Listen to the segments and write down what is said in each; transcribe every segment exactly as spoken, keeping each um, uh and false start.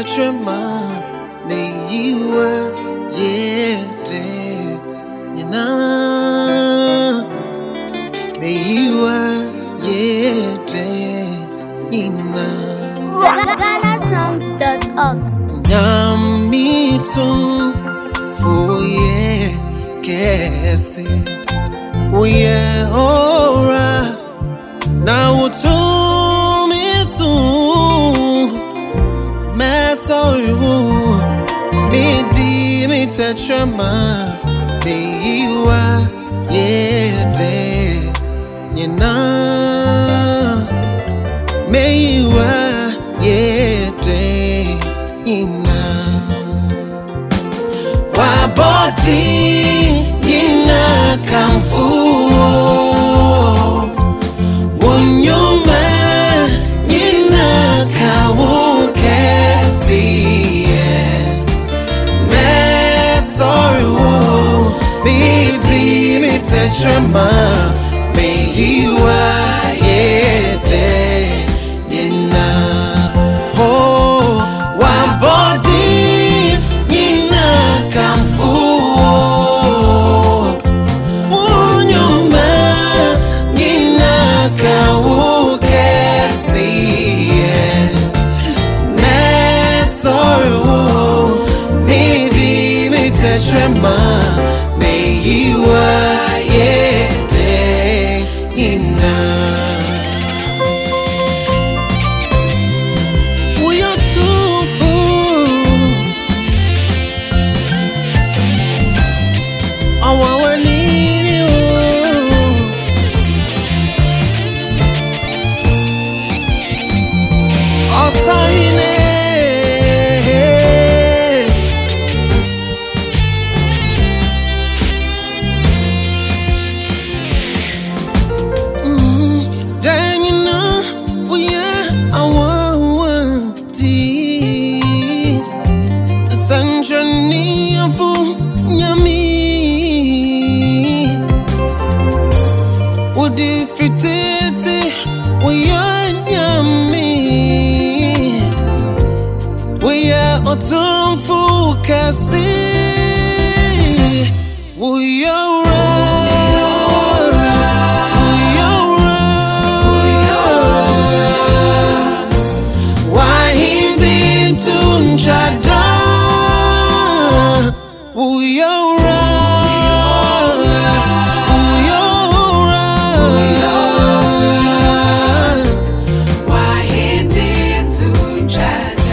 tetrama me yiwa yete Nina me yiwa yete Nina Ghana songs dot org Nyamitu fuye kesi Uye ora na utumi su Mesoru midi mi tetrama me yiwa yete Nina me yiwa yete Nina Waboti Nina kamfuo Unyuma Nina kawukesiye Mesoru midi mi tetrama me yiwa yete Nina Oh Waboti Nina kamfuo Unyuma Nina kawukesiye Mesoru midi mi tetrama me yiwa yete Nina Otumfu kasi Uyora Uyora Wahindi tunjada Uyora Uyora Wahindi tunjada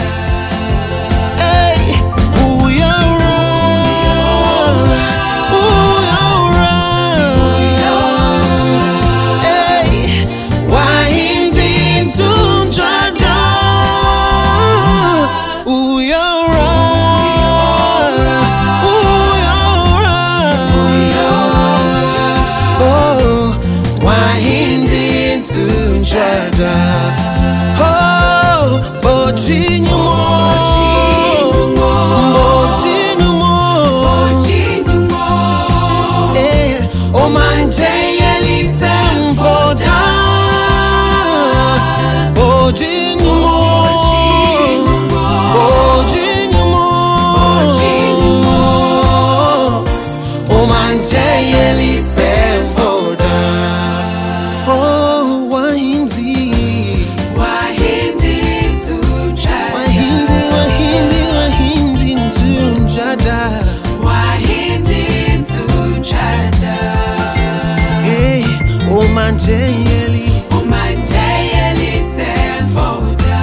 Omanjeyeli Omanjeyeli semfoda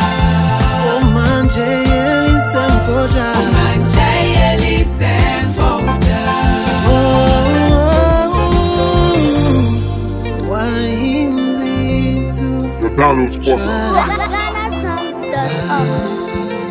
Omanjeyeli semfoda Omanjeyeli semfoda Oh Wahindi tu The Donald Sports. Ghana songs dot org